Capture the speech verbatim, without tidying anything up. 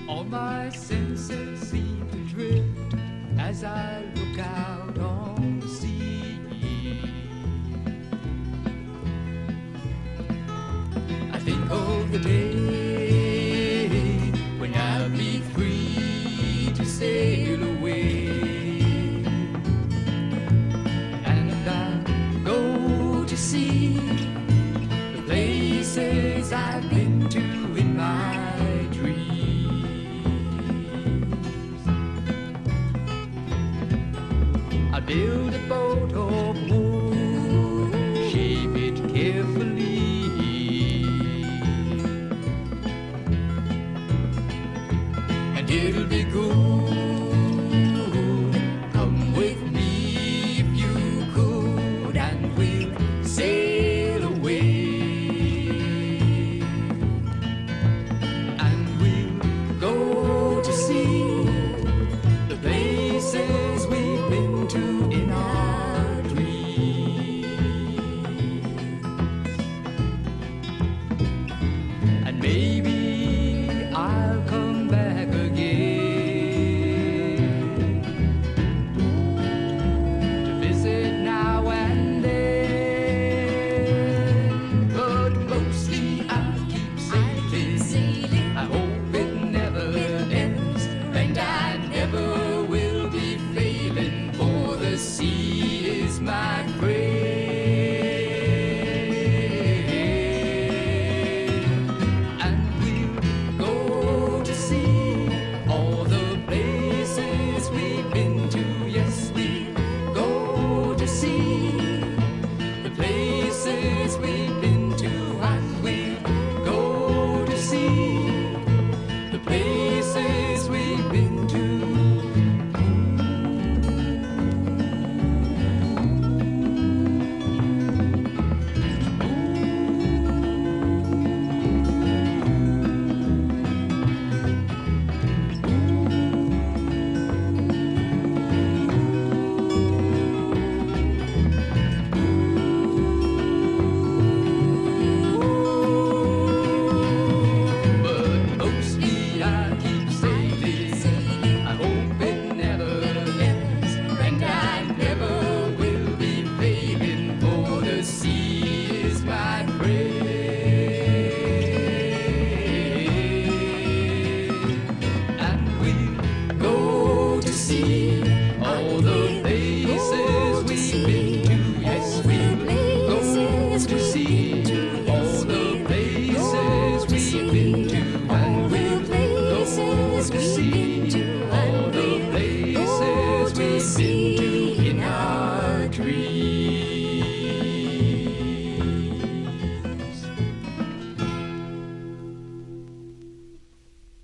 All my senses seem to drift as I look out on the sea. I think of the day when I'll be free to sail away, and I'll go to see the places I've been to in my dreams. I build a boat of wood, shape it carefully, and it'll be good. Come with me if you could, and we'll sail away, and we'll go to see the places we've been to in our dreams. And maybe I'll come back again to visit now and then, but mostly I'll keep sailing. I hope it never ends, and I never will be failing, for the sea is my friend. And we'll go to see all the places we've been to. Yes, we'll go to see the places we've been to, and we'll go to see the places we've been to. But mostly I keep sailing. I hope it never ends, and I never will be failing, for the sea is my friend. And we'll go to see all the places we've been to. Yes, we'll go to see all the places we've been to, and we'll go to see all the places we've been